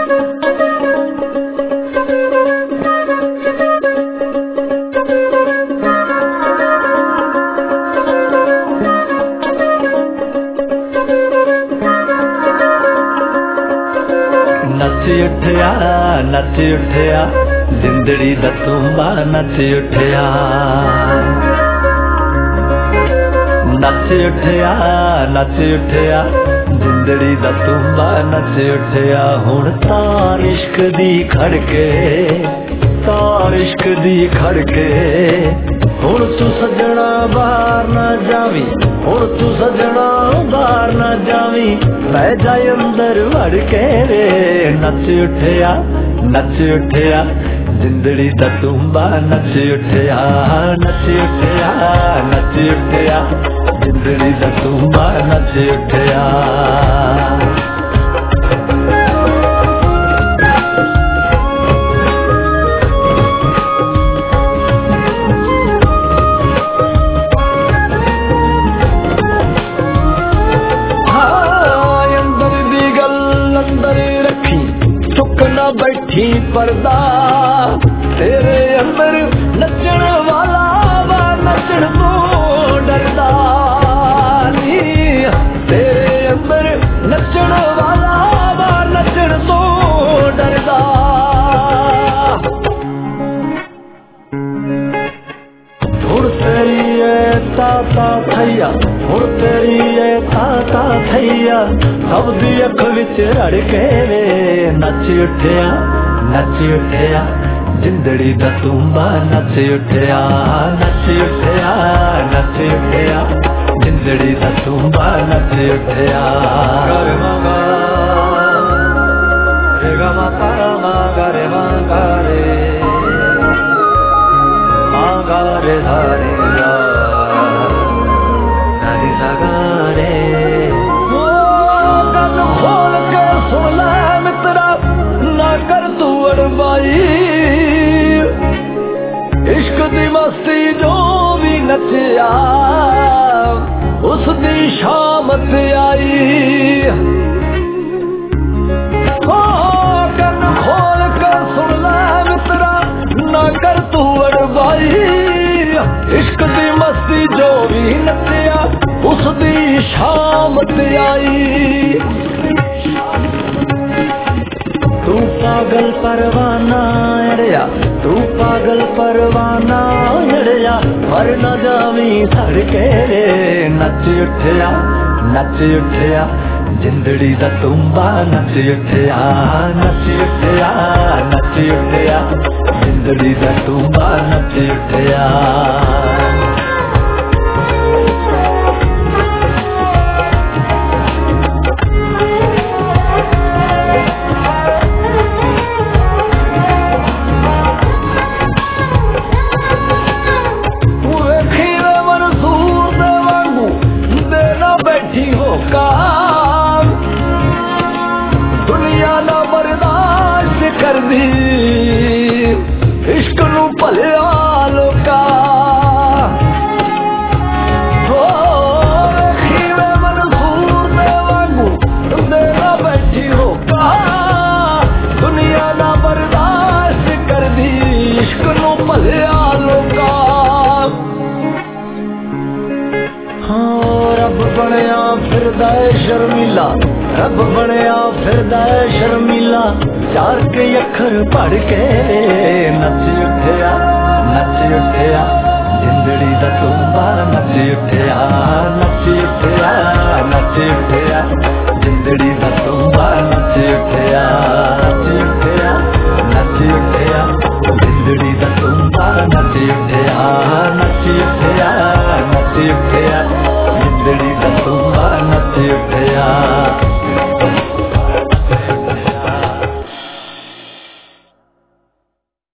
नच उठिया नच उठिया जिंदड़ी दा तूंबा नच उठिया नच उठिया नच उठिया जिंदड़ी दा तूंबा नच उठिया हुण तार इश्क दी खड़के तार इश्क दी खड़के हुण तू सजना बाहर ना जावी हुण तू सजना बाहर ना जावी पै जाए अंदर वड़ के रे नच उठिया जिंदड़ी दा तूंबा नच उठिया नच उठिया नच उठिया जिंदड़ी दा तूंबा नच उठिया बैठी पर्दा तेरे अंदर नचण वाला वा नचण तो डरदा नी तेरे अंदर नचण वाला वा नचण तो डरदा हुण तेरी है ताता थैया हुण तेरी है ताता थैया सब दी अख विच रड़ के रे नच उठिया जिंदड़ी दा तूंबा नच उठिया नच उठिया नच उठिया जिंदड़ी दा तूंबा नच उठिया रे मांगा रे गा माता मांगा रे मांगा रे मांगा रे धारे धारी सगा रे खोल के सुन ले मित्रा ना कर तू अड़बाई इश्क दी मस्ती जो भी नचिया उस दी शामत आई कन खोल के सुन ले मित्रा ना कर तू अड़बाई इश्क दी मस्ती जो भी नचिया उस दी शामत आई तू पागल परवाना अड़िया तू पागल परवाना अड़िया मर न जावी सड़के रे नच उठिया जिंदड़ी दा तूंबा नच उठिया नच उठिया नच उठिया जिंदड़ी दा तूंबा नच उठिया दुनिया ना बर्दाश्त कर दी इश्क नू भलिया लोका खीरे मंसूर दे वांगू देना बैठी होका दुनिया ना बर्दाश्त कर दी इश्क नू भलिया लोका रब बनया फिरदा शर्मीला रब बनया फिरदा शर्मीला चार के अखर पढ़ के नच उठिया जिंदड़ी दा तूंबा नच उठिया नच उठिया नच उठिया जिंदड़ी दा तूंबा नच उठिया नच उठिया जिंदड़ी दा तूंबा नच उठिया नच उठिया नच उठिया जिंदड़ी दा तूंबा नच उठिया